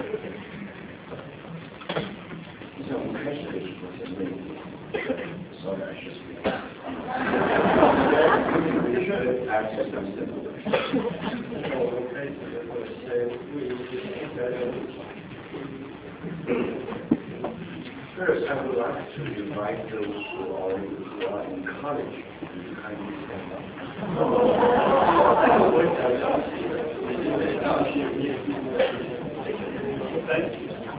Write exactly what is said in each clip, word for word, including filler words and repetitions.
像我们开始的时候，前面，sorry, I should speak. We should access some simple. 我们开始的时候，先为一些简单的问题。First, I would like to invite those who are, who are encouraged to kindly stand up. 我想要因为上学面对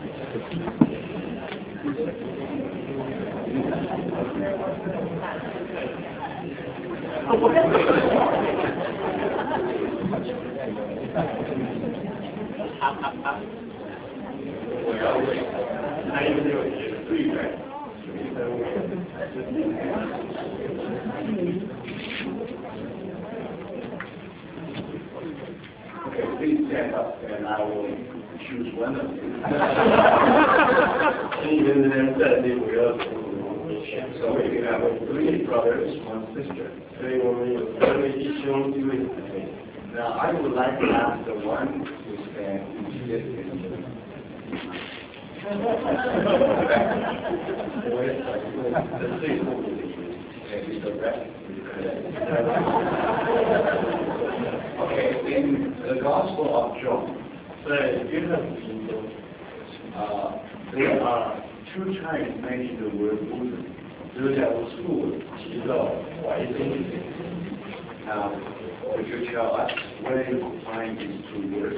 我要为还有没有一些对待 Okay, please stand up and I will choose one of you. So we have three brothers, one sister. Now I would like to ask the one who stands to sit in the Okay, in the Gospel of John, uh, there are two times mentioned the word Buddha. Now, would you tell us where you find these two words?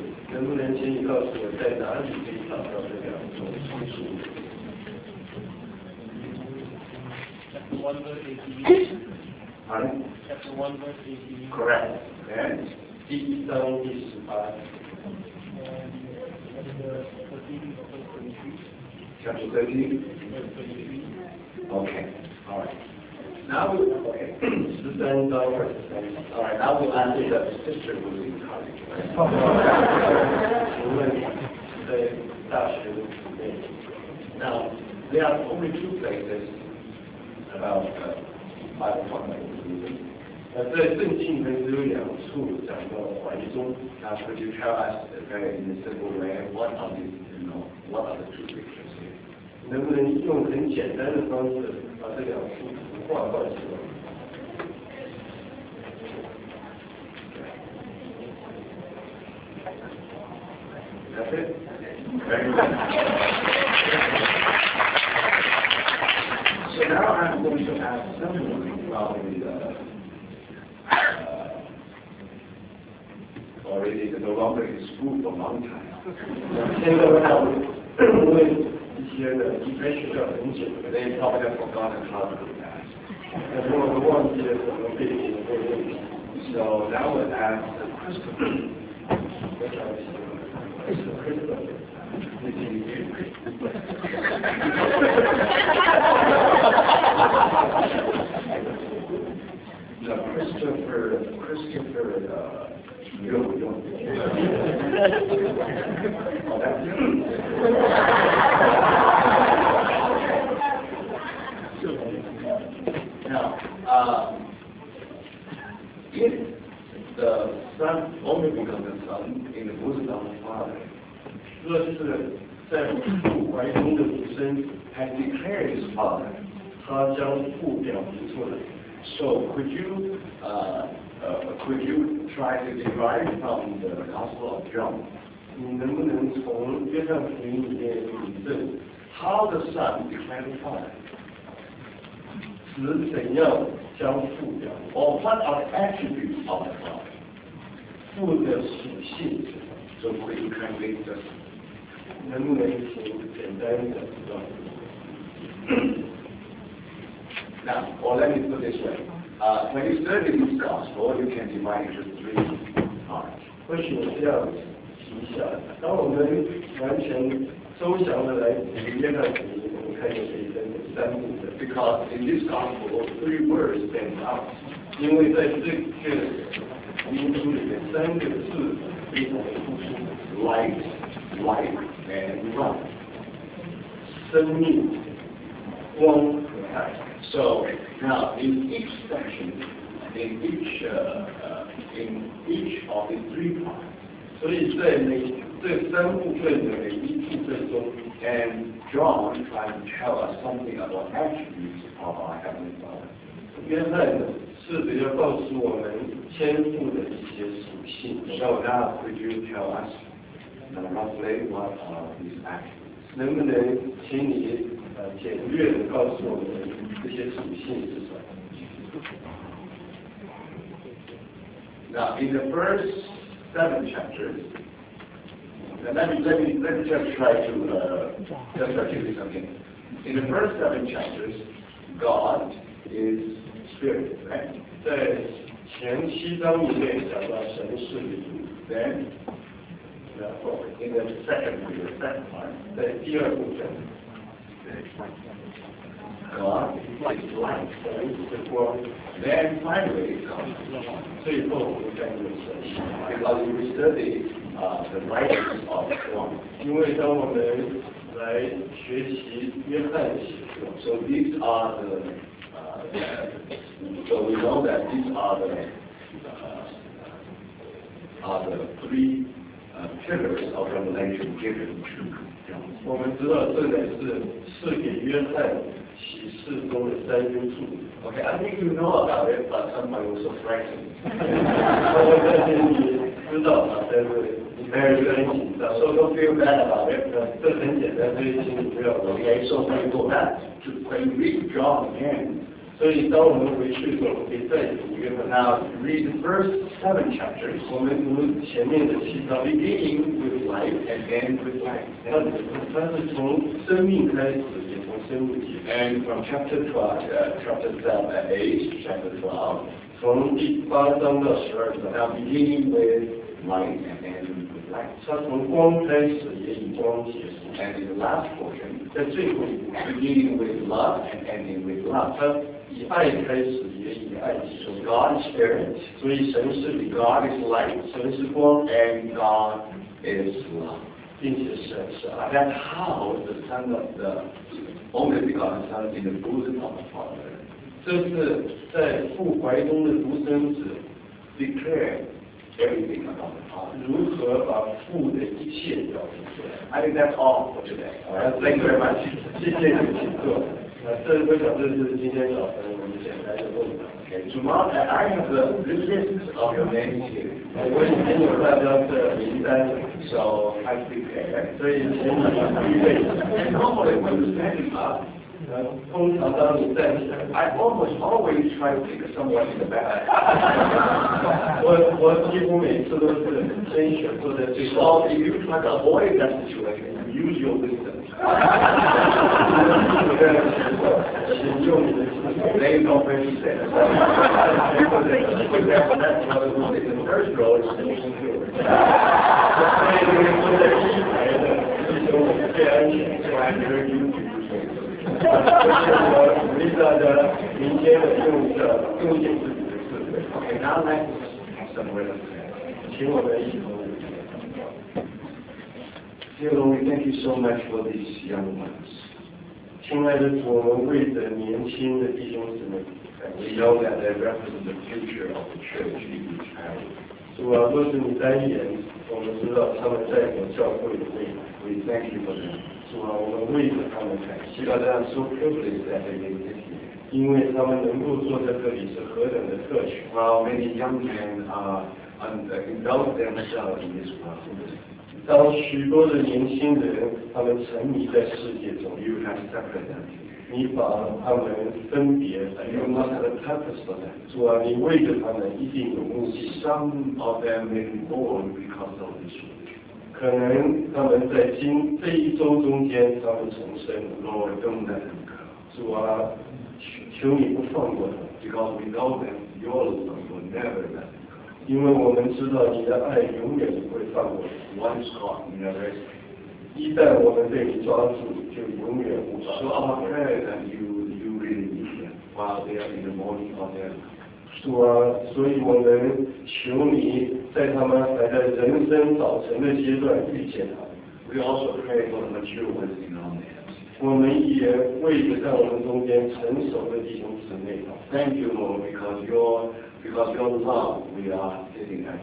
Chapter one verse eighteen. Pardon? Chapter one verse eighteen. Correct. And? And chapter thirteen verse twenty-three. Chapter thirteen? Verse twenty-three. Okay. All right. Now, we, okay. All right. Now we'll answer that the sister will be encouraged. Now, there are only two places about uh, Bible fundamental. 呃，在圣经里面只有两处讲到怀中。 Now, could you tell us very in a simple way what are the, you know, what are the two pictures here? 能不能用很简单的方式把这两幅图画画出来？ That's it? Very good. So now I'm going to ask someone probably uh, uh, already no longer in school for a long time. 现在我想问一些呢，离开学校很久的， They probably have forgotten how to do that. 但是我们忘记了怎么背这个问题。 So now we'll ask Christopher. 我想Christopher. No, Christopher, Christopher, uh, you don't, you don't. Oh, that's Now, uh, if the son only becomes the son in the bosom of the father, 若是在父怀中的主生 has declared his father, 他将父表明出来。 so could you, uh, uh, could you try to derive from the Gospel of John 你能不能从约翰福音里面引证 how the son declared the father, 子怎样将父表明？ or what are the attributes of the father? 父的属性 So could you translate this? 能不能请简单的告诉我？ Now, or let me put this way. Uh, when you study this gospel, you can divide it into three parts. 或许我这样提一下，当我们完全抽象的来读约翰福音，我们看见可以分成三部分。 Because in this gospel, three words stand out. 因为在这个福音书里面，三个字非常的突出 Light, life, and love. 生命、光和爱。 So now in each section, in each uh, uh, in each of the three parts, 所以在每这三部分的每一部分中 and John trying to tell us something about attributes of our Heavenly Father. 约翰试着要告诉我们天父的一些属性。 So now could you tell us uh, roughly what are these attributes? 能不能请你呃简略的告诉我们这些属性是什么？ Now, in the first seven chapters, and let me let me let me just try to uh, just try to do something. In the first seven chapters, God is spirit, right? 在前七章里面讲到神是灵， Then, uh, in the second, the second part, 在第二部分， God is light. 神是光， Then finally, God, 最后我们讲有神。 because we study uh, the writings of John. 因为当我们来学习约翰写作， So these are the, uh, so we know that these are the, uh, are the three uh, pillars of revelation given to John. 我们知道这乃是赐给约翰启示中的三因素。 Okay, I think you know about it, but somebody was so frightened. 我相信你知道啊，但是你还是很紧张。 So don't feel bad about it. 这很简单，所以请你不要着急。 Okay, so when you go back to when you read John again, 所以当我们回去的时候，可以再读约翰。 now read the first seven chapters, 我们读前面的七章， beginning with life and end with life. 它它是从生命开始，也从生命结束。 And from chapter twelve, uh, chapter seven, uh, eight, chapter twelve, 从第八章到十二章， now beginning with light and ending with light. 它从光开始，也以光结束。 And in the last portion, 在最后一步， beginning with love and ending with love. 它以爱开始，也以爱结 So 束。 God is spirit, 所以神是灵， God is light, 神是光， and God is love. 并且神是爱。 That's how the Son of the only begotten Son in the bosom of the Father 这是在父怀中的独生子 declared everything about the Father. 如何把父的一切表现出来。 I think that's all for today. All right, thank you very much. 谢谢你的请坐。那这我想这是今天早晨我们简单的问答。 Okay, tomorrow I have the list of your names here, 我已经有大家的名单， so I prepare. 所以请你预备。 And normally when you stand up, 呃，通常当你站起来， I almost always try to pick someone in the back. 我我几乎每次都是先选坐在最后。 So if you try to avoid that situation, use your wisdom. 请用你的智慧。 They know when he said it. In the first row is the secure. 所以你们坐在第一排的，弟兄最安全。 So I encourage you to do so. 我鼓励大家明天的用着用尽自己的智慧。 Okay, now let's have some words of prayer. 请我们一起同 Dear Lord, we thank you so much for these young ones. 亲爱的主，我们为着年轻的弟兄姊妹， We know that they represent the future of the church in each family. 主啊，若是你单言，我们知道他们代表教会的未来。 We thank you for them. 主啊，我们为着他们感谢， Because they are so privileged that they live with you. 因为他们能够坐在这里是何等的特权。 While many young men are um, indulge themselves in this world, 当许多的年轻人他们沉迷在世界中， you have separated them. 你把他们分别， You must have a purpose for them. 主啊，你为着他们一定有目的。 Some of them may be born because of this world. 可能他们在今这一周中间，他们重生。 Lord, don't let them go. 主啊，求求你不放过他们， Because we know that your love will never let them go. 因为我们知道你的爱永远不会放过我们。 Once caught, never escape. 一旦我们被你抓住，就永远无法 So 放 our 过。 prayer that you, you really need them while they are in the morning of their life. 主啊，所以我们求你在他们还在人生早晨的阶段遇见他们。 We also pray for the mature ones in our midst. 我们也为着在我们中间成熟的弟兄姊妹祷告。 Thank you, Lord, because your because your love we are sitting at your feet.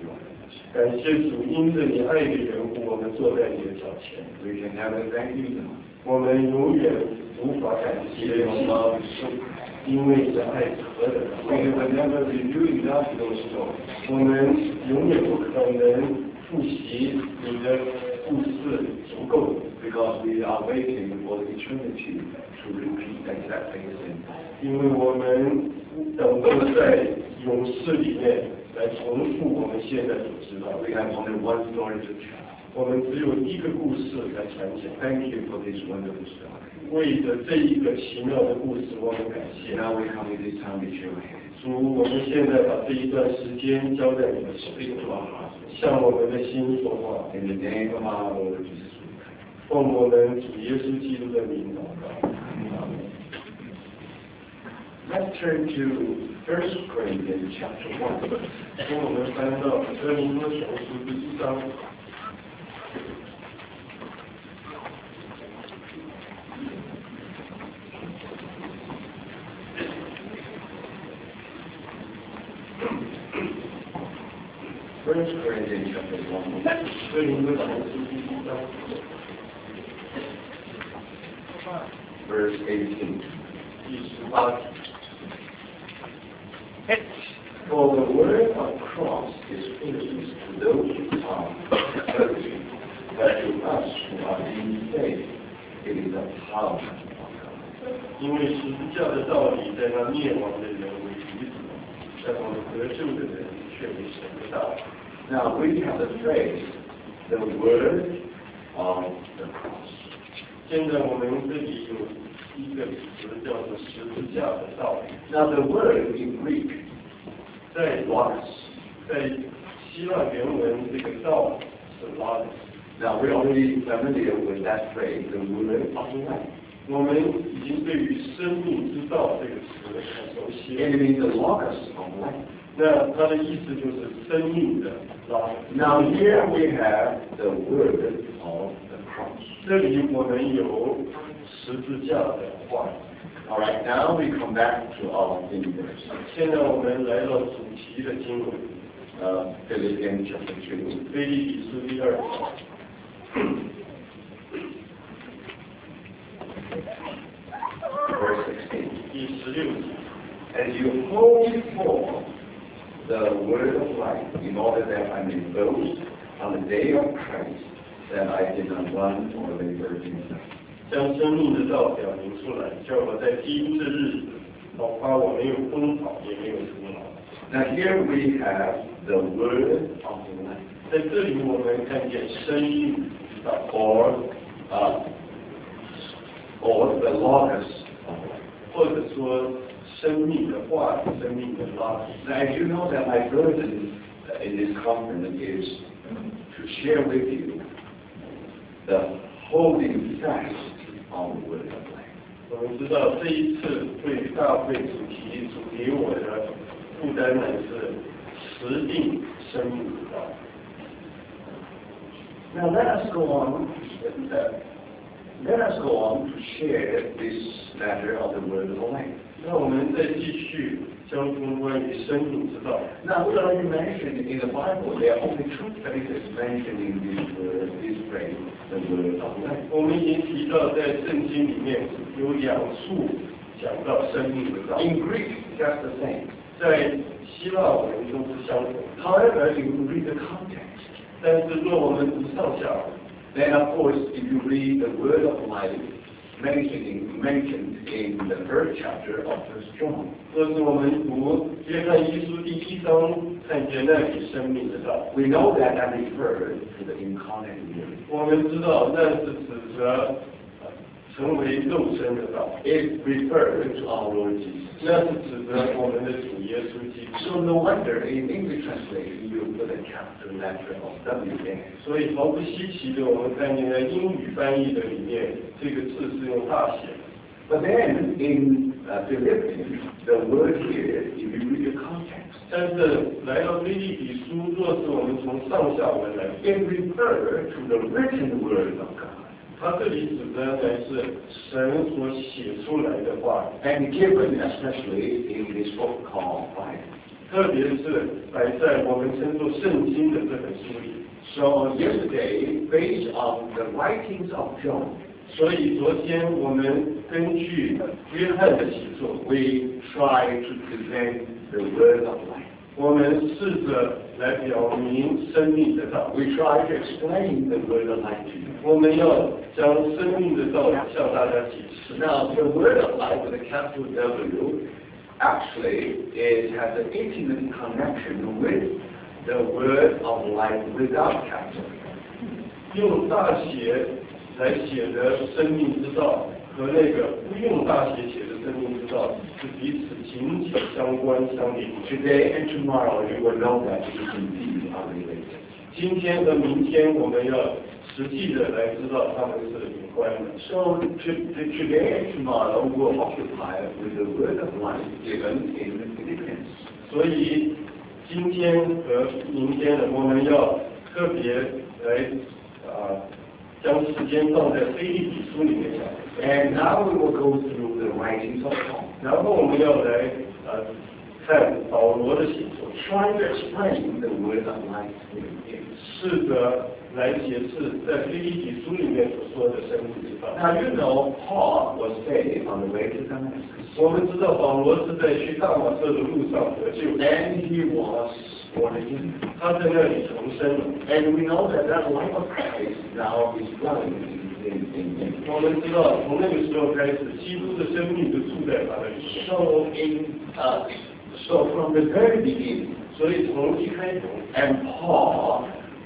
感谢主，因着你爱的缘故，我们坐在你的脚前。 We can never thank you enough. 我们永远无法感谢 Your 你， love is so 因为你的爱是何等的 We 广。 will never review enough those stories. 我们永远不可能复习你的故事足够， Because we are waiting for eternity to repeat exactly the same thing. 因为我们等候在永世里面来重复我们现在所知道 We 的。 have only one story to tell. 我们只有一个故事来传讲。 Thank you for this wonderful story. 为着这一个奇妙的故事，我们感谢。 Now we come in this time with your hands. 主，我们现在把这一段时间交在你的手 Speak 里 to，our hearts. 向我们的心说话。 In the name of our Lord Jesus, we pray. 奉我们主耶稣基督的名祷告。 Let's turn to First Corinthians chapter one. 跟我们翻到哥林多前书第一章。 First Corinthians chapter one, 哥林多前书第一章 verse eighteen. 第十八节。 For the word of cross is foolishness to those who are perishing, but to us who are being saved, it is the power of God. 因为十字架的道理在那灭亡的人为愚拙，但我们得救的人却为神的道理。 Now we have the phrase, the word of the cross. 现在我们这里有一个词叫做十字架的道理。 Now the word in Greek, 在 logos. 在希腊原文这个道是 logos。 Now we're already familiar with that phrase, the word of life. 我们已经对于生命之道这个词很熟悉 It 了。 means the logos of life. 那它的意思就是生命的 logos。 Now here we have the word of the cross. 这里我们有十字架的话语。 All right, now we come back to our theme verse. 现在我们来到主题的经文， Uh, Philippians chapter two, 腓立比书第二章 verse sixteen. 第十六节。 As you hold for the word of life, in order that I may boast on the day of Christ, that I did not run or labor in vain. 将生命的道表明出来，叫我在基督的日子，好夸我没有奔跑，也没有徒劳。 Now here we have the word of life, 在这里我们看见生命之道， or uh, or the logos of life. 或者说生命的话语，生命的拉 Now, as you know that my burden uh, in this conference is to share with you the holding fast on the word of life. 我们知道这一次对于大会主题主给我的负担乃是持定生命之道。 Now let us go on. Uh, let us go on to share this matter of the word of life. 那我们再继续交通关于生命之道。 Now, we already mentioned in the Bible, there are only two places mentioning this word, this phrase, the word of life. 我们已经提到，在圣经里面有两处讲到生命的道， In Greek, just the same. 在希腊文都是相同。 However, if you read the context, 但是若我们读上下文， then of course, if you read the word of life mentioning, mentioned in the first chapter of First John, 若是我们读约翰一书第一章，看见那里生命的道， we know that that refers to the incarnate word. 我们知道那是指着成为肉身的道， It refers to our Lord Jesus. 那是指着我们的主耶稣基督。 So no wonder in English translation you put a capital letter of W there. 所以毫不稀奇的，我们看见在英语翻译的里面，这个字是用大写的。 But then in uh, Philippians, the word here, if you read the context, 但是来到腓立比书，若是我们从上下文来， it refers to the written word of God 它这里指的乃是神所写出来的话语， and given especially in this book called Bible. 特别是摆在我们称作圣经的这本书里。 So yesterday, based on the writings of John, 所以昨天我们根据约翰的写作 we try to present the word of life. 我们试着来表明生命的道。 We try to explain the word of life to you. 我们要将生命的道向大家解释。 Now, the word of life with a capital W actually is, has an intimate connection with the word of life without capital. 用大写来写的生命之道和那个不用大写写的生命之道是彼此紧紧相关相连。 Today and tomorrow you will know that it is indeed are related. 今天和明天我们要实际的来知道它们是有关的。 So to, to, today and tomorrow will occupy with the word of life given in the Philippians. 所以今天和明天呢，我们要特别来啊、呃、将时间放在腓立比书里面讲。 And now we will go through the writings of Paul. 然后我们要来呃看保罗的写作， Trying to explain the word of life in it. 试着来解释在腓立比书里面所说的生命之道。 Now you know Paul was saved on the way to Damascus. 我们知道保罗是在去大马色的路上得救， And he was born again. 他在那里重生了。 And we know that that life of Christ now is dwelling in, in, in him. 我们知道从那个时候开始，基督的生命就住在他的里面。 So in uh, so from the very beginning, 所以从一开头， and Paul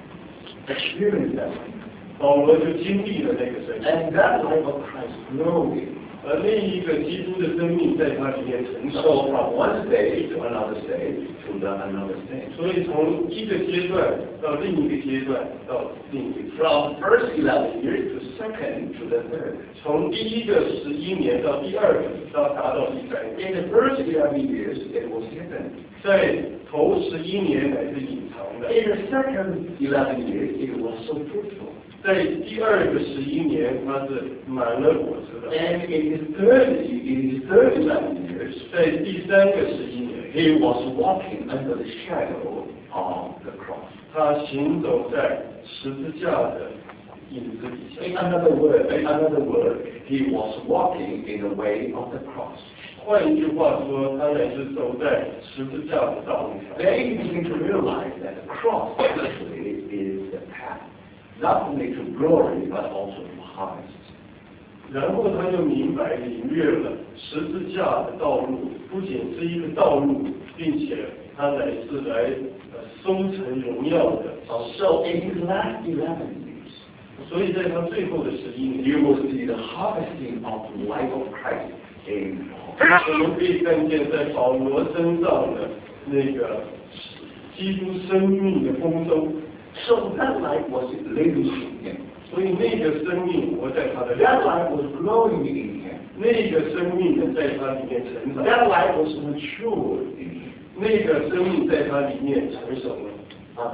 experienced that. 保罗就经历了那个生命， And that life of Christ growing. 而另一个基督的生命在他里面成长。 So from one stage to another stage to the another stage. 所以从一个阶段到另一个阶段到另一个阶段， From first eleven years to second to the third. 从第一个十一年到第二个到达到第三个。 In the first eleven years, it was hidden. 在头十一年乃是隐藏的， In the second eleven years, it was so fruitful. 在第二个十一年它是满了果子的， And in his third, in his third eleven years, 在第三个十一年， he was walking under the shadow of the cross. 他行走在十字架的影子底 In 下。 another word, in another word, he was walking in the way of the cross. 换一句话说，他乃是走在十字架的道路上。 Then he began to realize that the cross actually is the path, not only to glory but also to harvest. 然后他就明白领略了十字架的道路不仅是一个道路，并且他乃是来呃收成荣耀的。 So in his last eleven years, 所以在他最后的十一年， you will see the harvesting of the life of Christ in Paul. 我们可以看见在保罗身上的那个基督生命的丰收。 So that life was living in him. 所以那个生命活在他的里 That 面， life was growing in him. 那个生命呢在他里面成长， That life was matured in him. 那个生命在他里面成熟了， Uh,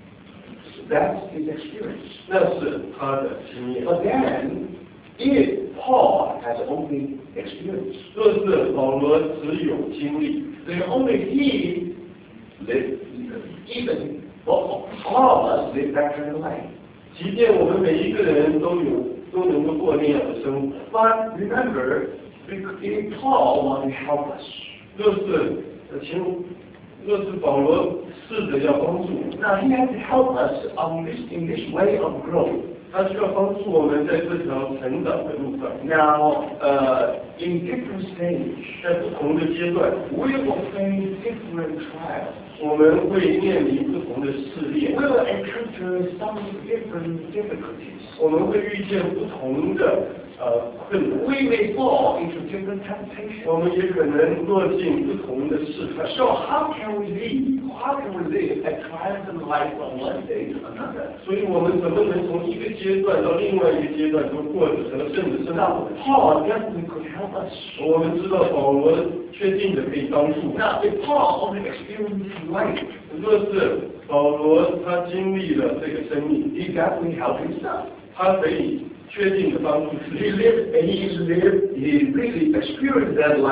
so that's his experience. 那是他的经验。 But then, if Paul has only experience, 若是保罗只有经历， then only he lived, even well, all of us live that kind of life. 即便我们每一个人都有都能够过那样的生活， But remember, if Paul wanted to help us. 若是呃请，若是保罗试着要帮助我们， Now he has to help us on this, in this way of growth. 他需要帮助我们在这条成长的路上， Now, uh, in different stages, 在不同的阶段， we will face different trials. 我们会面临不同的试炼 We，will encounter some different difficulties. 我们会遇见不同的呃困难， We may fall into different temptations. 我们也可能落进不同的试探。 So how can we live? How can we live a triumphant life from one day to another? 所以我们怎么能从一个阶段到另外一个阶段都过着得胜的生 Now, 活？ Paul definitely could help us. 我们知道保罗确定的可以帮助。 Now, if Paul only experienced life, 若是保罗他经历了这个生命， he definitely helped himself. 他可以确定的帮助自 He 己。 lived, and he lived, he really experienced that life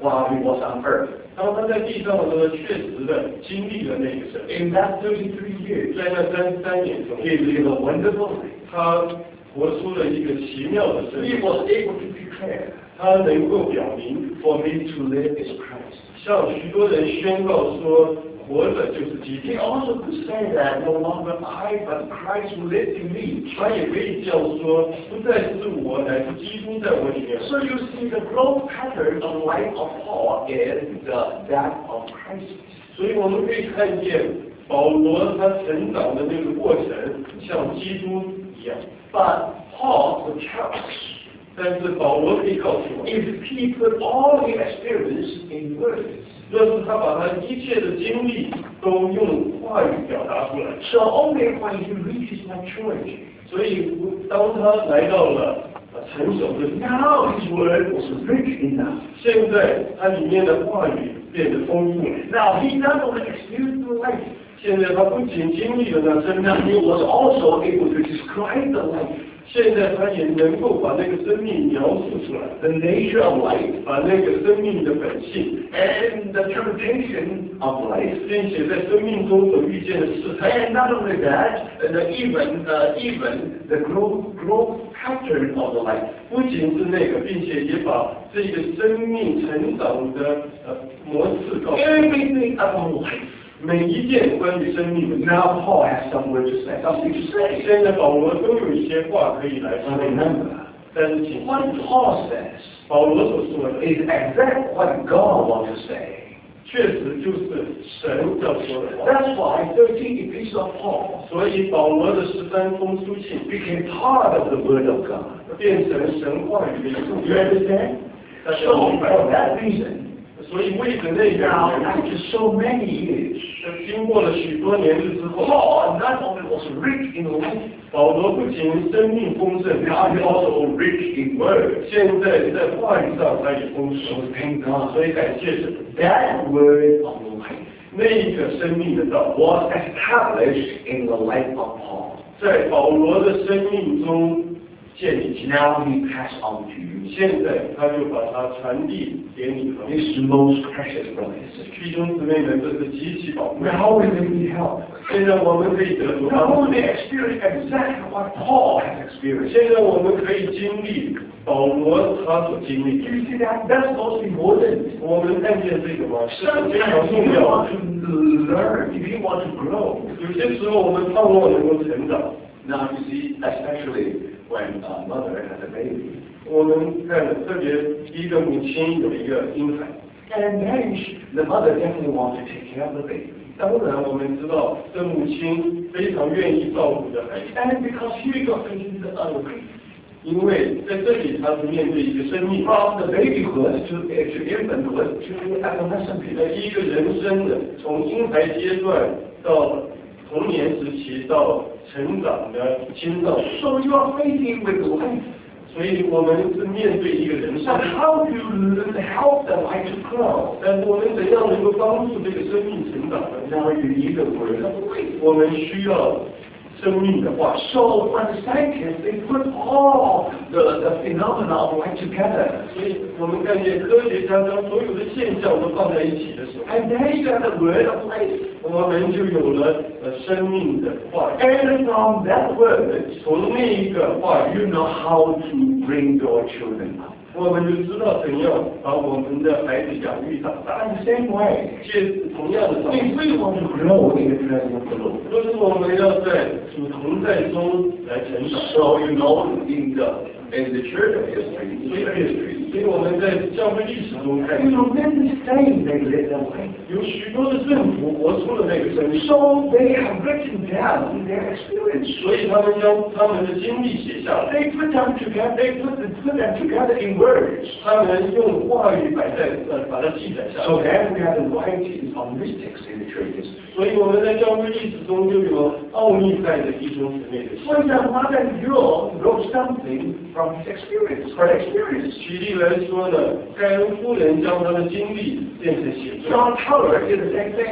while he was on earth. 当他在地上的时候，确实的经历了那个生命。 In that thirty-three years, 在那三三年中， he lived a wonderful life. 他活出了一个奇妙的生 He 命。 was able to declare, 他能够表明， for me to live is Christ. 向许多人宣告说，活着就是基督 He。also could say that no longer I, but Christ who lives in me. 他也可以这样说，不再是我，乃是基督在我里面。 So you see the growth pattern of life of Paul is the, that of Christ. 所以我们可以看见保罗他成长的那个过程，像基督一样。 But Paul would tell us, 但是保罗可以告诉我， if he put all the experience in words, 若是他把他一切的经历都用话语表达出来， so only when he reaches maturity, 所以当他来到了呃成熟的， now his word was rich enough. 现在他里面的话语变得丰富了。 Now he not only experienced the life, 现在他不仅经历了那生 now 命， he was also able to describe the life, 现在他也能够把那个生命描述出来， the nature of life, 把那个生命的本性， and the temptation of life. 并且在生命中所遇见的试探。 And not only that, the even uh, even the growth growth pattern of the life. 不仅是那个，并且也把这个生命成长的呃模式告诉我们 Everything about life. 每一件关于生命的。 Now Paul has some word to say, something to say. 现在保罗都有一些话可以来 Now 说， remember, 但是请 what Paul says 保罗所说的， is exactly what God wants to say. 确实就是神要说的话。 That's why thirteen epistles of Paul 所以保罗的十三封书信 became part of the Word of God. 变成神话语的一部 You 分。 understand? 大家 So 明白 for 吗？ that reason, 所以为着那 now 个， after so many years, 经过了许多年日之后， Paul not only was rich in life, 保罗不仅生命丰盛， now he also rich in word. 现在在话语上他也丰 So 盛。 thank God. 所以感谢神， That word of life 那一个生命的道 was established in the life of Paul. 在保罗的生命中建立起来。 Now he passed on to you. 现在他就把它传递给你和 His most precious brothers. 弟兄姊妹们，这是极其宝贵。 Now we need help. 现在我们可以得着 Not 帮助 only experience exactly what Paul has experienced. 现在我们可以经历保罗他所经历 Do 的。 you see that? That's most important. 我们看见这个吗？这是非 Sometimes 常 if 重 you 要 want 的。 to learn, if you want to grow. 有些时候我们盼望能够成长。 Now you see, especially when a mother has a baby. 我们看特别一个母亲有一个婴孩， And then she, the mother definitely wants to take care of the baby. 当然我们知道这母亲非常愿意照顾着孩子， And because here you are facing the other grief. 因为在这里她是面对一个生命， From the babyhood to, to infanthood to adolescent 在 period. 一个人生的从婴孩阶段到童年时期到成长的青少年， So you are facing with life. 所以我们是面对一个人生 But。how do you help the life to grow? 但是我们怎样能够帮助这个生命成长呢？ Now you need the word of life. 我们需要生命的话。 So when the scientists, they put all the, the phenomena of life together. 所以我们看见科学家将所有的现象都放在一起的时候， And then you got the word of life. 我们就有了呃生命的话语。 And from that word, 从那一个话语， you know how to bring your children up. 我们就知道怎样把我们的孩子养育长大。 In the same way, 借同样的方 if 式， we want to grow in the presence of the Lord. 若是我们要在主同在中来成长， So you know, in the in the church history, in church history, 所以我们在教会历史中看 you 见， know, many saints they live that way. 有许多的政府活出了那个生命， So they have written down their experience. 所以他们将他们的经历写下来， They put them together. They put, them- put them together in words. 他们用话语摆在呃把它记载下 So 来。 then we have the writings of mystics in the churches. 所以我们在教会历史中就有奥秘在的弟兄姊妹的信。 For example, Mother John wrote something from his experience, her experience. 举例来说呢，盖恩夫人将她的经历变成写作， John Tauler did the same thing.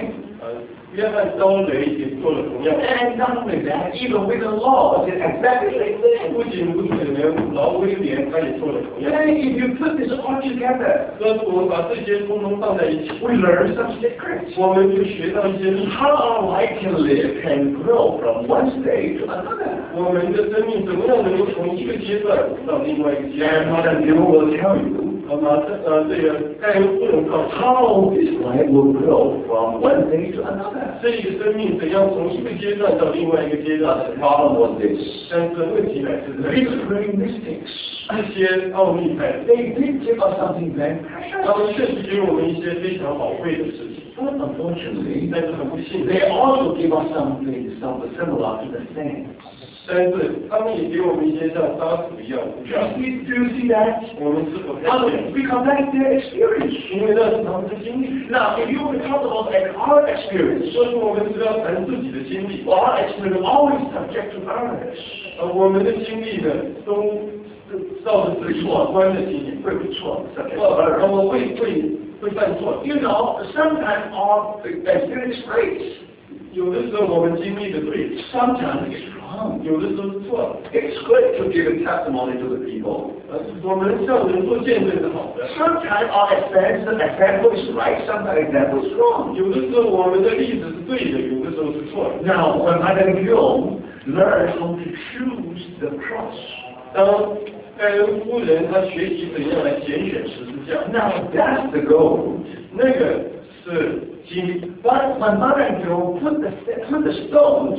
呃，约翰刀雷也做了同样。 And not only that, even with the law, it's exactly the same thing. 不仅如此呢，老威廉他也做了同样。 And if you put this all together, 所以我们把这些通通放在一起， we learn some secrets. 我们就学到一些秘诀。 How our life can live, can grow from one stage to another. 我们的生命怎么样能够从一个阶段到另外一个阶 And 段？ Mother Bill will tell you 好吗？这呃，这个盖恩夫人告诉他， how this life will grow from one stage to another. 这个生命怎样从一个阶段到另外一个阶段？ But the problem was this. 但是问题来自在 These great mystics, 这些奥秘派， they did give us something very 他 precious. 们确实给我们一些非常宝贵的事情， But unfortunately, 但是很不幸， they also give us something somewhat similar to the same. 但是他们也给我们一些像沙土一样的 Do you see, do you see that? 我们是否看 Now, 见？ because that's their experience. 因为那是他们的经历。 Now, if you were to talk about like our experience, 所以我们是要谈自己的经历， well, our experience is always subject to others. 呃，我们的经历呢，都照着是主观的经历， 会不错 subject to 呃，然 others. 后会会会犯错。 You know, sometimes our experience is great. 有的时候我们经历的对， Sometimes it's wrong. 有的时候是错的。 It's good to give a testimony to the people. 呃，我们向人做见证是好的。 Sometimes our example, example is right, sometimes example is wrong. 有的时候我们的例子是对的，有的时候是错的。 Now, when Mother Guillaume learned how to choose the cross, 当盖恩夫人她学习怎样来拣选十字架， now that's the goal. 那个是经。 But when Mother Guillaume put the, put the stones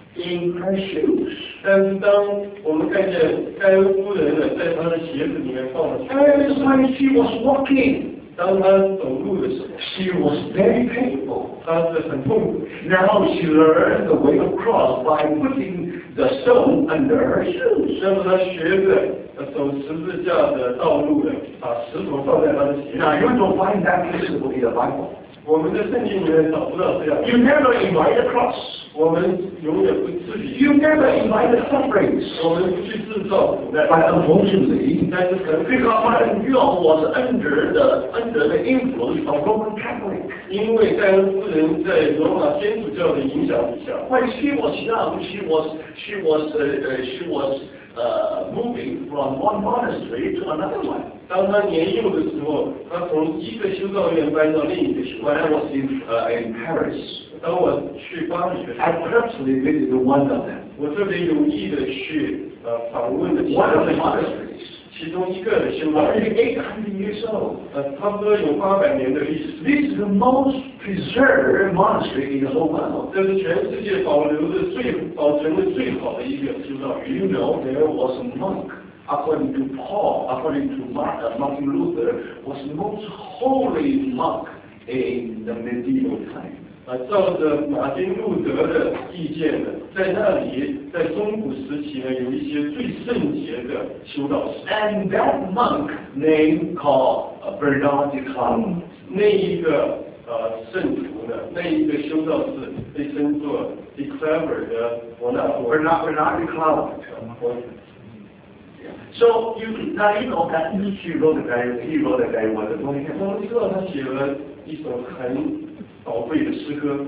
in her shoes, 但是当我们看见盖恩夫人呢，在她的鞋子里面放了水， and when she was walking, 当她走路的时候， she was very painful. 她是很痛苦。 Now she learned the way of cross by putting the stone under her shoes. 那么她学着呃走十字架的道路呢，把石头放在她的鞋 Now 上。 you don't find that principle in the Bible. 我们的圣经里面找不到这样， You never invite the cross. 我们永远不自己， You never invite the sufferings. 我们不去制造苦难。 But unfortunately, 但是很 because Mother Guillaume was under the under the influence of Roman Catholic. 因为盖恩夫人在罗马天主教的影响底下， When she was young, she was she was uh, uh, she was uh, moving from one monastery to another one. 当她年幼的时候，她从一个修道院搬到另一个修道 When 院。 I was in uh, in Paris, 当我去巴黎的时 I 候， purposely visited one of them, 我特别有意的去呃访问了其 one 中 of 的 the 一个， monasteries. 其中一个的修道 Already 院， eight hundred years old. 呃，差不多有八百年的历史。 This is the most preserved monastery in the whole world. 这是全世界保留的最保存的最好的一个修道 You 院。 know, there was a monk, according to Paul, according to Mark, uh, Martin Luther, was the most holy monk in the medieval time. 啊，照着马丁路德的意见呢，在那里，在中古时期呢，有一些最圣洁的修道士。 And that monk name called uh, Bernard de Clairvaux. 那一个呃圣徒呢，那一个修道士被称作 de Claver 的伯纳多。 Bernard, Bernard de Clairvaux. So you now you know that he wrote a very he wrote a very wonderful hymn. 我们知道他写了一首很宝贵的诗歌。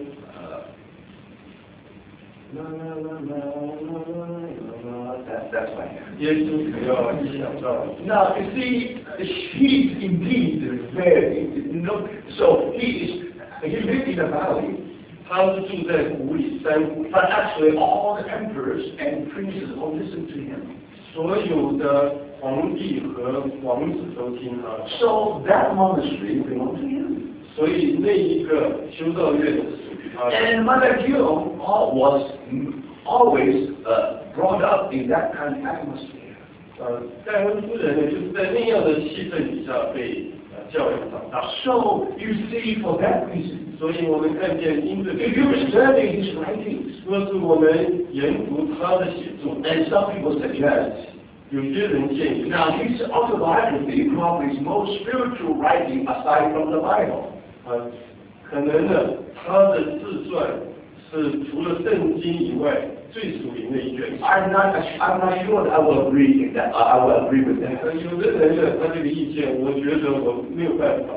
La, la, la, la, la, la, la. That, that's my hymn. 耶稣只要一想到， Now you see, he's indeed very you know. So he is he lived in a valley, 他是住在湖里山谷， but actually all the emperors and princes all listened to him. 所有的皇帝和王子都听他， So that monastery belonged to him. 所以那一个修道院是属于他的。 And Mother Guillaume was always uh, brought up in that kind of atmosphere. 呃，盖恩夫人呢，就是在那样的气氛底下被呃教养长大。 So you see, for that reason, 所以我们看见，因着这 if 个 you 原因， study his writings, 若是我们研读他的写作， and some people suggest, 有些人建议， now his autobiography probably is most spiritual writing aside from the Bible. 呃，可能呢，他的自传是除了圣经以外最属灵的一卷书。 I'm not, I'm not sure that I will agree in that. I I will agree with that. 呃，有的人呢，他这个意见，我觉得我没有办法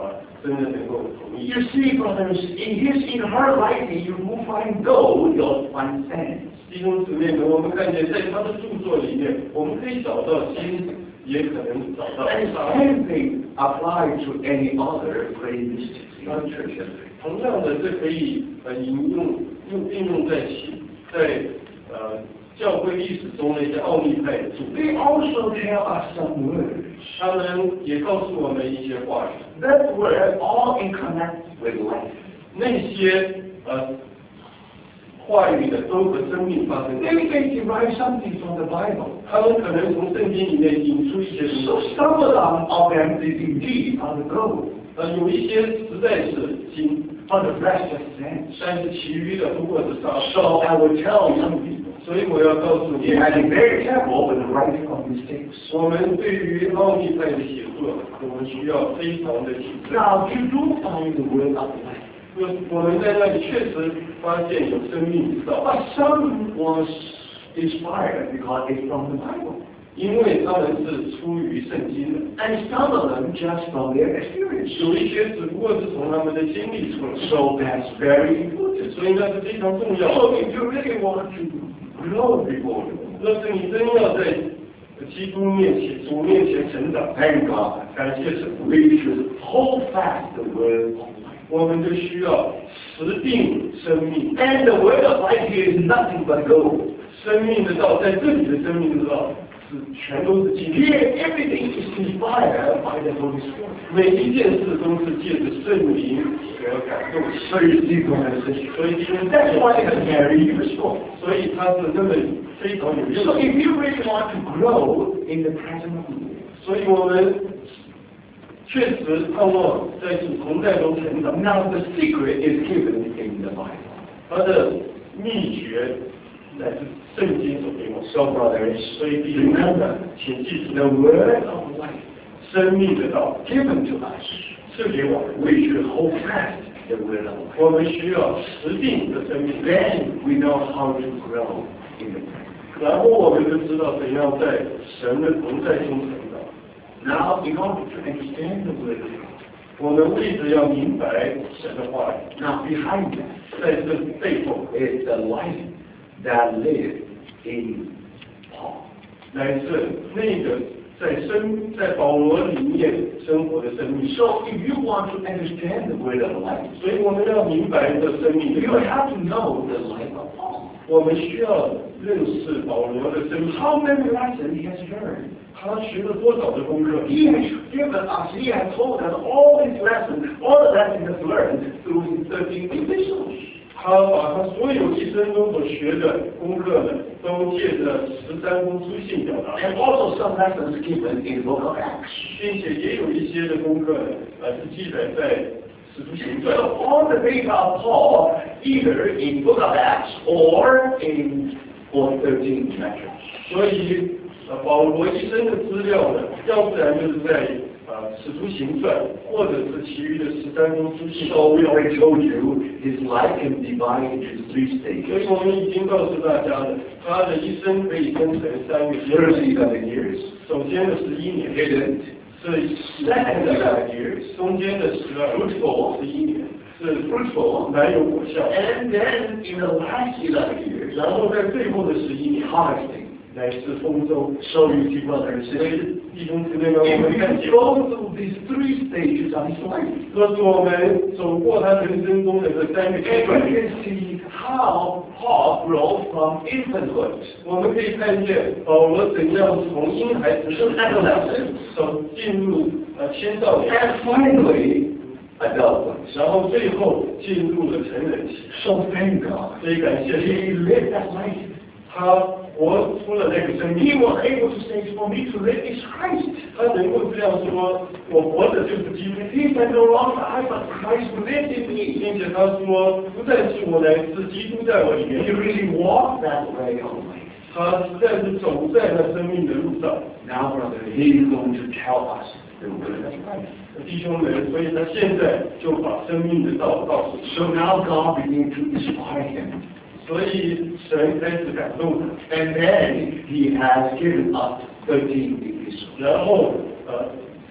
真的能够同意。 You see, brothers, in his, in her writing, you will find gold, you'll find sand. 弟兄姊妹们，我们看见在他的著作里面，我们可以找到金，也可能找到 And 沙。 same thing applies to any other great mystics in church history. 同样的，这可以呃引用用应用在其在呃教会历史中的一些奥秘派的著作。 They also tell us some words. 他们也告诉我们一些话语， That were all in connect with life. 那些呃话语的都和生命发生 They 关系。 may derive something from the Bible. 他们可能从圣经里面引出一些东 So 西， some of them of them is indeed are the gold, 呃，有一些实在是金， but the rest is sand. 但是其余的不过是沙。 So I will tell young people, 所以我要告诉你 you，have to be very careful with the writing of mistakes. 我们对于奥秘派的写作，我们需要非常的谨慎。 Now, you do find the word of life, 我我们在那里确实发现有生命之道， but some was inspired because it's from the Bible, 因为他们是出于圣经的， and some of them just from their experience. 有一些只不过是从他们的经历出来， So that's very important. 所以那是非常重要 So 的。 if you really want to grow before you, 若是你真要在基督面前、主面前成长， thank God, 感谢神， we should hold fast the word of life. 我们就需要持定生命。 And the word of life here is nothing but gold. 生命的道，在这里的生命之道是全都是经历， Here, everything is inspired by the Holy Spirit. 每一件事都是借着圣灵所感动。 So you see, brothers and sisters, 所以弟兄姊 that's 妹 why it's very useful. 所以它是那么非常有 So 用。 if you really want to grow in the presence of the Lord, 所以我们确实盼望在主同在中成长。 now the secret is given in the Bible. 它的秘诀乃是圣经所给我们。 So brothers, 所以弟兄们 remember, 请记住， the word of life 生命的道 given to us, 是给我们， we should hold fast the word of life. 我们需要持定的生命。 Then we know how to grow in the presence. 然后我们就知道怎样在神的同在中成长。 Now, in order to understand the word of God, 我们为着要明白神的话语， now behind that 在这背后 is the life that lived in Paul. 乃是那个在生在保罗里面生活的生命。 So if you want to understand the word of life, 所以我们要明白这生命的 you 道理， have to know the life of Paul. 我们需要认识保罗的生命。 How many lessons he has learned? 他学了多少的功课？ He has given us, he has told us all these lessons, all the lessons he has learned through his thirteen epistles. 他把他所有一生中所学的功课呢，都借着十三封书信表达， And also some lessons given in the book of Acts. 并且也有一些的功课呢，呃，是记载在使徒行传。 So all the data of Paul, either in book of Acts or in all thirteen chapters. 所以，呃，保罗一生的资料呢，要不然就是在呃使徒行传，或者是其余的十三封书信。 So we already told you his life can be divided into three 所以 stages. 我们已经告诉大家了，他的一生可以分成三个阶 First 段。 eleven years, 首先的十一年， hidden. 是 Second eleven years, 中间的十二 fruitful. 十一年是 Fruitful. 满有果效， And then in the last eleven years, 然后在最后的十一年 harvesting. 乃是丰收。 So you see, brothers and 所以 sisters, 弟兄姊妹们，我们看 if 见 you，go through these three stages of his life, 若是我们走过他人生中的这三个阶 and 段， you can see how Paul grew from infanthood 我们可以看见保罗怎样从婴孩子 to adolescence 走进入呃青少年， and finally adulthood. 然后最后进入了成人期。 So thank God 所以感谢神， he lived that life. 他活出了那个生 He 命， was able to say, for me to live is Christ. 他能够这样说：我活着就是基督。 He said, no longer I, but Christ lives in me. 并且他说，不再是我来，是基督在我里 He 面。 really walked that way of life. 他实在是走在那生命的路上， Now, brother, he's going to tell us the word of life. 弟兄们，所以他现在就把生命的道告诉你。 So now God began to inspire him. 所以神开始感动他， And then he has given us thirteen epistles. 然后呃，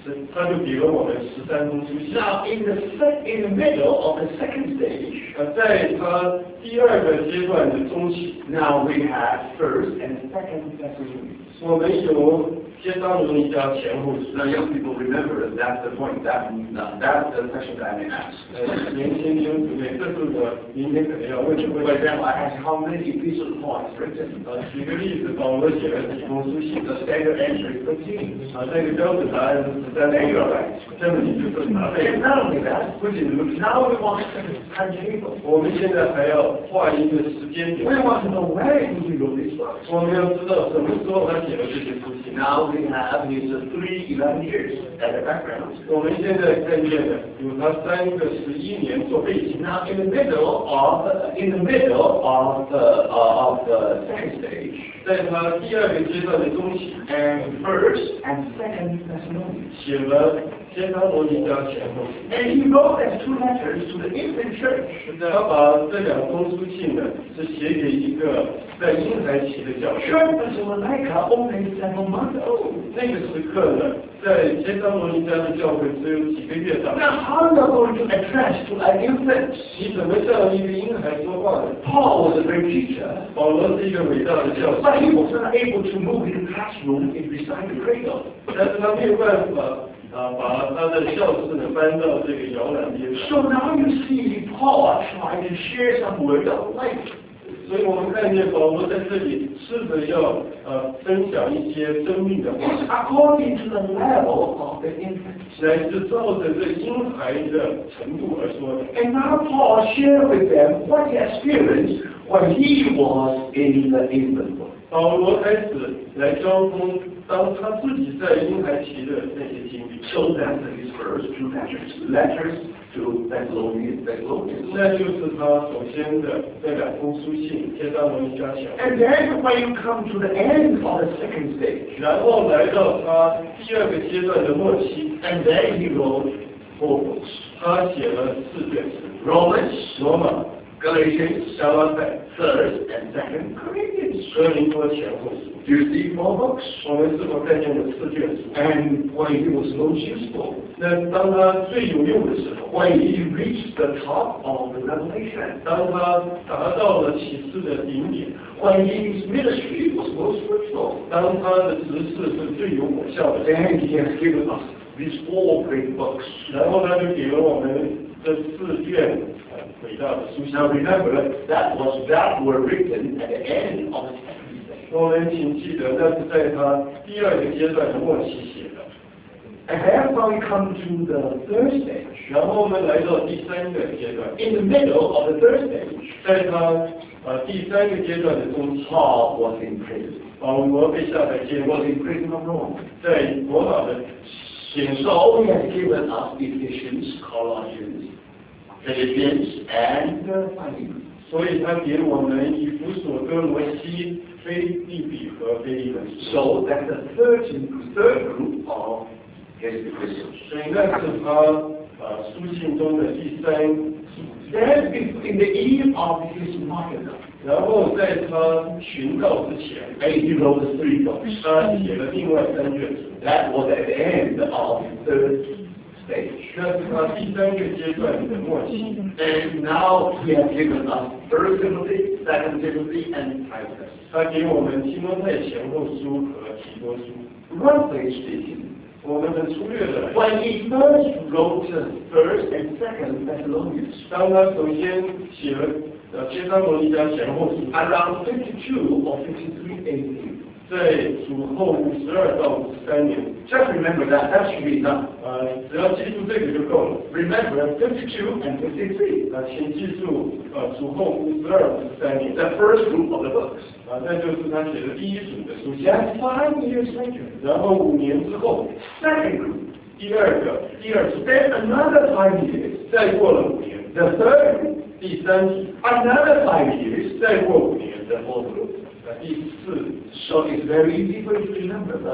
他就给了我们十三封书信。 Now, in the sec- in the middle of the second stage, 呃，在他第二个阶段的中期， now we have first and second Thessalonians. 我们有帖撒罗尼迦前后书。 Now, young people, remember that's the point. That that's the question that I may ask. 呃，年轻弟兄姊妹，这是我明天可能要问的问 For 题。 example, I ask how many epistles Paul has written. 呃，举个例子，保罗写了几封书信。 The standard answer is thirteen. 啊，那个标准答案是十三封。 There you are right. 这么你就正答 And 对。 not only that, 不仅如此， now we want a timetable. 我们现在还要画一个时间表。 We want to know where he wrote these books. 我们要知道什么时候他写了这些书信。 Now we have his uh, three eleven years as a background. 我们现在看见的有他三个十一年做背景。 Now in the middle of uh, in the middle of the uh, of the second stage, 在他第二个阶段的中期， and first and second Thessalonians. 写了帖撒罗尼迦前后书。 And he wrote as two letters to the infant church. 他把这两封书信呢，是写给一个在婴孩期的教会。 Church Thessalonica only seven months old. 那个时刻呢，在帖撒罗尼迦的教会只有几个月大。 Now how are you going to address to an infant? 你怎么向一个婴孩说话呢？ Paul was a great teacher, 保罗是一个伟大的教师， but he was not able to move his classroom in beside the cradle. 但是他没有办法啊，把他的教室呢搬到这个摇篮边上。 So now you see Paul trying to share some word of life. 所以我们看见保罗在这里试着要呃分享一些生命的话， It's according to the level of the infant. 来自照着这婴孩的程度而说的。 And now Paul shared with them what he experienced when he was in the infant world. 保罗开始来交通当他自己在婴孩期的那些经历， So that's his first two letters. Letters to Thessalonians. Thessalonians. 那就是他首先的那两封书信，帖撒罗尼迦前后。 And then when you come to the end of the second stage, 然后来到他第二个阶段的末期， and then he wrote four books. 他写了四卷书： Romans, 罗马、 Galatians, 加拉太、 First and Second Corinthians. 哥林多前后书。 Do you see four books? 我们是否看见有四卷书？ And when he was most useful, 那当他最有用的时候， when he reached the top of the revelation, 当他达到了启示的顶点， when his ministry was most fruitful, 当他的执事是最有果效的， then he has given us these four great books. 然后他就给了我们这四卷呃伟大的书信。 Now remember, that was that were written at the end of the second stage. 我们请记得，那是在他第二个阶段的末期写的。 And then when we come to the third stage, 然后我们来到第三个阶段， in the middle of the third stage, 在他呃第三个阶段的中期， Paul was in prison. 保罗被下在监 He was 狱， in prison of Rome. 在罗马的 And so he has given us Ephesians, Colossians, Philippians, and uh, Philemon. 所以他给我们以弗所、哥罗西、菲利比和菲利门书。 So that's the third, third group of his epistles. 所以那是他呃书信中的第三组。 Then in the eve of his martyrdom, 然后在他寻道之前， and he wrote the three books. 他写了另外三卷书。 That was at the end of the third stage. 那是他第三个阶段的末期。 And now he has given us First Timothy, Second Timothy, and Titus. 他给我们提摩太前后书和提多书。 Roughly speaking, 我们很粗略的来说， when he first wrote the First and Second Thessalonians, 当他首先写了呃帖撒罗尼迦前后书， around fifty-two or fifty-three A D. 在主后五十二到五十三年， Just remember that. That should be enough. 呃，只要记住这个就够了。 Remember fifty-two and fifty-three. 啊，请记住，呃，主后五十二、五十三年， The first group of the books. 啊，那就是他写的第一组的书信。 Just five years later, 然后五年之后， second group. 第二个，第二组， Then another five years. 再过了五年， The third group. 第三组， Another five years. 再过五年， The fourth group. 啊，第四。 So it's very easy for you to remember, but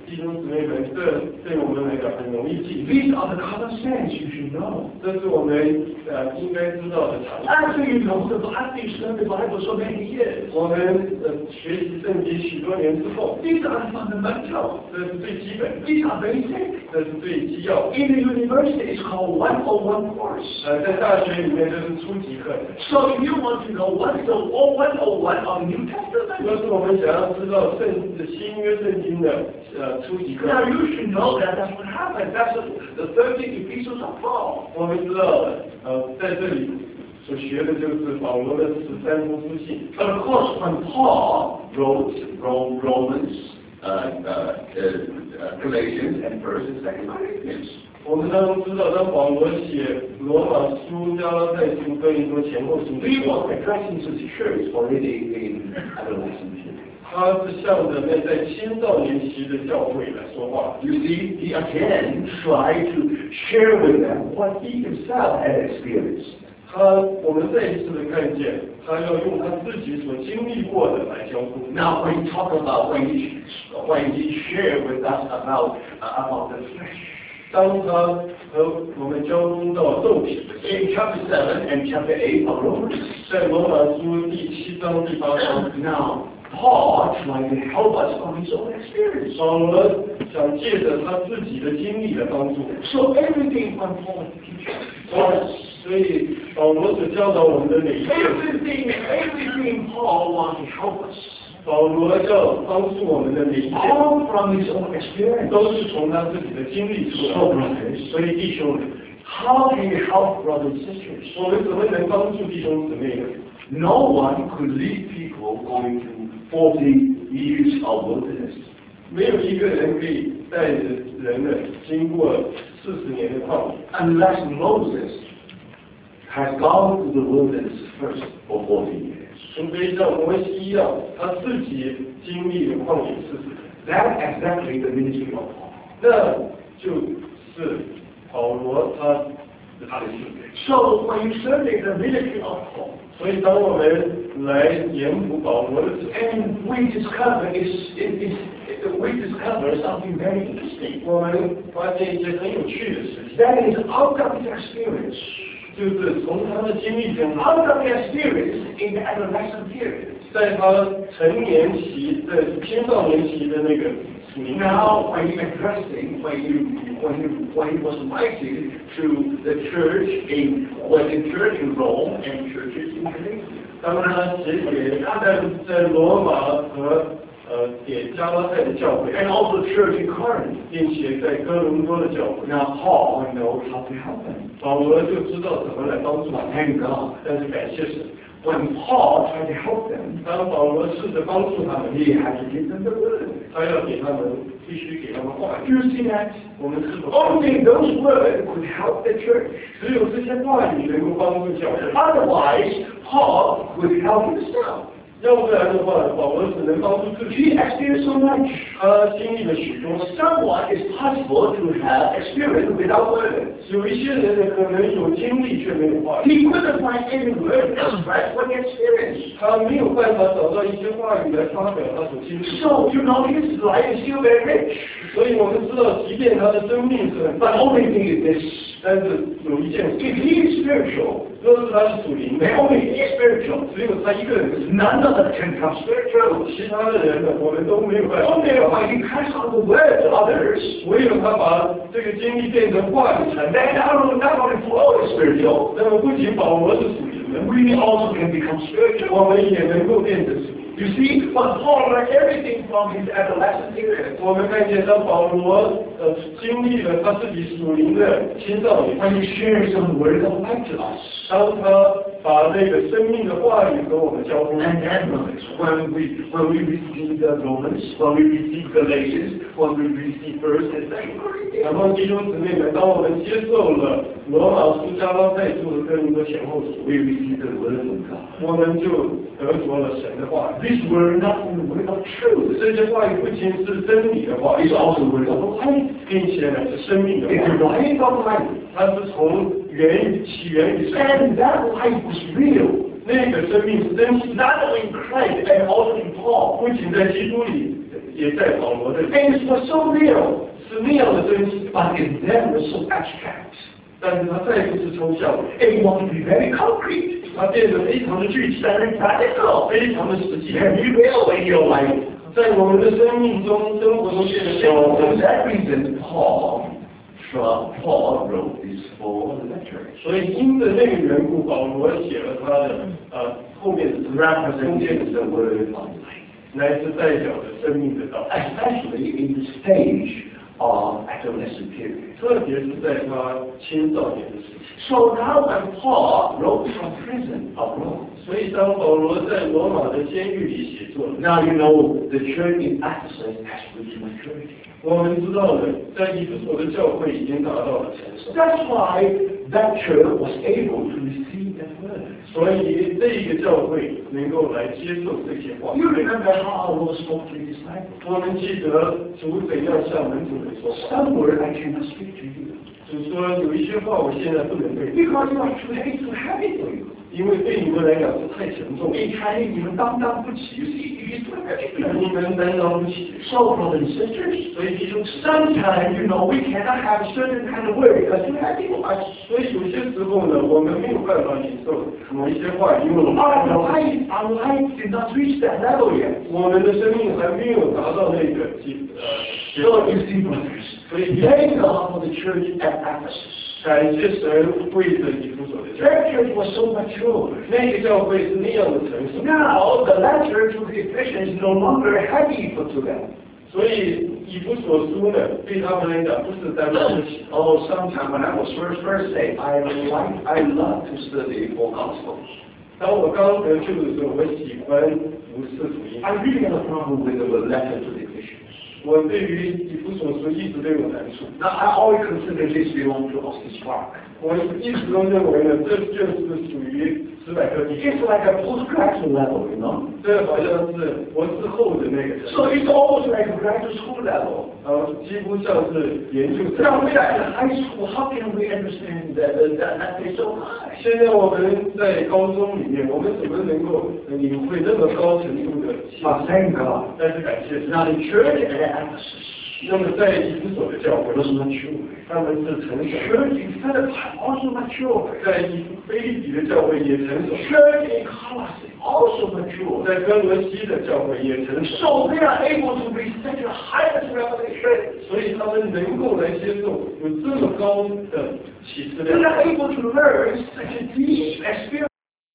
弟兄姊妹们，这对我们来讲很容易记。 These are the common sense you should know. 这是我们呃应该知道的常识。 After you know the Bible, you study the Bible so many years. 我们呃学习圣经许多年之后， These are fundamental. 这是最基本的， These are basic. 这是最基要的。 In the university, it's called one oh one course. 呃，在大学里面这是初级课程。 So if you want to know what is the one oh one of New 若 Testament, 是我们想要知道圣新约圣经的呃初级课 now 程， you should know that that's what happened. That's the, the thirteen epistles of Paul. 我们知道呃在这里所学的就是保罗的十三封书信。 But of course, when Paul wrote Rome, Romans, uh, uh, uh, Galatians, and First and Second Corinthians, 我们当中知道，当保罗写罗马书、加拉太书、哥林多前后书的 he 时候， was addressing to the church already in adolescent period. 他是向着那在青少年期的教会来说话。 You see, he again tried to share with them what he himself had experienced. 他，我们再一次的看见，他要用他自己所经历过的来交付。 Now, when he talk about when he when he shared with us about uh, about the flesh, 当他和我们交通到肉体的时 in chapter seven and chapter eight of Romans, 候，在罗马书第七章、第八章， now Paul tried to help us from his own experience. 保罗想借着他自己的经历来帮助。 So everything from Paul's teaching, 所以，所以保罗所教导我们的每一件， everything, everything Paul wants to help us, 保罗要帮助我们的每一件， all from his own experience. 都是从他自己的经历出来 So 的。 brothers, 所以弟兄们， how can you help brothers and sisters? 我们怎么能帮助弟兄姊妹呢？ No one could lead people going through forty years of wilderness. 没有一个人可以带着人呢经过四十年的旷野， Unless Moses has gone to the wilderness first for forty years. 除非像摩西一样，他自己经历了旷野四十年。 That's exactly the ministry of Paul. 那就是保罗他的他的性格。 So when you study the ministry of Paul, 所以当我们来研读保罗的时候， and we discover is, is, is we discover something very interesting. 我们发现一些很有趣的事情， That is out of his experience. 就是从他的经历中， Out of his experience in the adolescent period. 在他成年期的青少年期的那个属灵 Now, when he addressing, when you, when he, when he was writing to the church in, was in church in Rome and churches in Galatia. 当他写给他在在罗马和呃给加拉太的教会， And also church in Corinth. 并且在哥伦多的教会， Now Paul knows how to help them. 保罗就知道怎么来帮助他 But。thank God, 但是感谢神， when Paul tried to help them, 当保罗试着帮助他们， he had to give them the word. 他要给他们必须给他们话 Do 语。 you see that? 我们是否 Only those words could help the church. 只有这些话语能够帮助教会？ Otherwise, Paul could help himself. 要不然的话，保罗只能帮助自 He 己。 experienced so much. 他经历了许多， Someone is possible to have experience without words. 有一些人呢可能有经历却没有话语， He couldn't find any word to express what he experienced. 他没有办法找到一些话语来发表他所经历。 So, you know, his life is still very rich. 所以我们知道，即便他的生命是很 But 大， only thing is this. 但是有一件事， If he is spiritual, 若是他是属灵的， then only he is spiritual. 只有他一个人是， None of us can come spiritual. 其他的人呢，我们都没有办 Only 法。 when he pass on the word to others, 唯有他把这个经历变成话语传达， then not only, not only Paul is spiritual, 那么不仅保罗是属灵的， we also can become spiritual. 我们也能够变成属灵。 You see, but Paul learned everything from his adolescent period. 我们看见当保罗呃经历了他自己属灵的青少年， When he shares some words of life to us. 当他把那个生命的话语和我们交通， And then, brothers, when we when we receive the Romans, when we receive Galatians, when we receive First and Second 然 Corinthians, 后弟兄姊妹们，当我们接受了罗马书、加拉太书和哥林多前后书， we receive the word of God. 我们就得着了神的话语。 These were not only word of truth, 这些话语不仅是真理的话语 it's，also word of life. 并且呢是生命的 It's 话 the 语， life of life. 它是从源于起源于生命， And that life was real, 那个生命是真实的， not only in Christ and also in Paul. 不仅在基督里， 也在保罗的里 And it was so real, 是那样的真实， but it never so abstract. 但是它再不是抽象， It wants to be very concrete, 它变得非常的具体， very practical, 非常的实际， very real in your life. 在我们的生命中、生活中变得非 So 常 for 真实。 that reason, Paul, from Paul wrote these four letters. 所以因着那个缘故，保罗写了他的呃后面的中间的 Represents the word of life, 乃是代表着生命的道， especially in the stage of adolescent period. 特别是在他青少年的时期。 So now when Paul wrote from prison of Rome, 所以当保罗在罗马的监狱里写作， now you know the church in Ephesus has reached maturity. 我们知道的，在以弗所的教会已经达到了成熟， That's why that church was able to receive that word. 所以这一个教会能够来接受这些话。 You remember how our Lord spoke to his disciples? 我们记得主怎样向门徒们说话， Some word I cannot speak to you, 主说有一些话我现在不能对你， because you are too heavy, too heavy for you. 因为对你们来讲是太沉重了， In Chinese, 你们担当不起. You see, it is too heavy for 你 you. 们担当不起。 So, brothers and sisters, 所以弟兄姊妹， sometimes, you know, we cannot have certain kind of word because too heavy for us. 所以有些时候呢，我们没有办法领受某一些话，因为我们 Our life, our life did not reach that level yet. 我们的生命还没有达到那个阶呃阶 So 段。 you see, brothers, 所以 thank God for the church at Ephesus. 感谢神为着以弗所的教会， That church was so mature. 那个教会是那样的成熟， Now, the letter to the Ephesians is no longer heavy for to them. 所以以弗所书呢，对他们来讲不是担当不起。 Oh, sometime when I was first first saved, I like, I love to study four gospels. 当我刚得救的时候，我喜欢读四福音。 I really had a problem with the letter to the Ephesians. 我对于以弗所书一直都有难处， Now, I always consider this belong to Austin Spark. 我一直都认为呢，这就是属于史百克地区， It's like a postgraduate level, you know. 这好像是博士后的那个程 So 度， it's almost like a graduate school level. 呃，几乎像是研究生。 Now, we are in high school. How can we understand that that, that, that is so high? 现在我们在高中里面，我们怎么能够领会那么高程度的信 But 息？ thank God. 但是感谢神， Now, the church at Ephesus 那么在以弗所的教会， was mature. 他们是成熟； Church in Philippi also mature. 在以菲利比的教会也成熟； Church in Colossae also mature. 在哥罗西的教会也成熟。 So they are able to receive the highest revelation. 所以他们能够来接受有这么高的启示 They 量， are able to learn such a deep experience.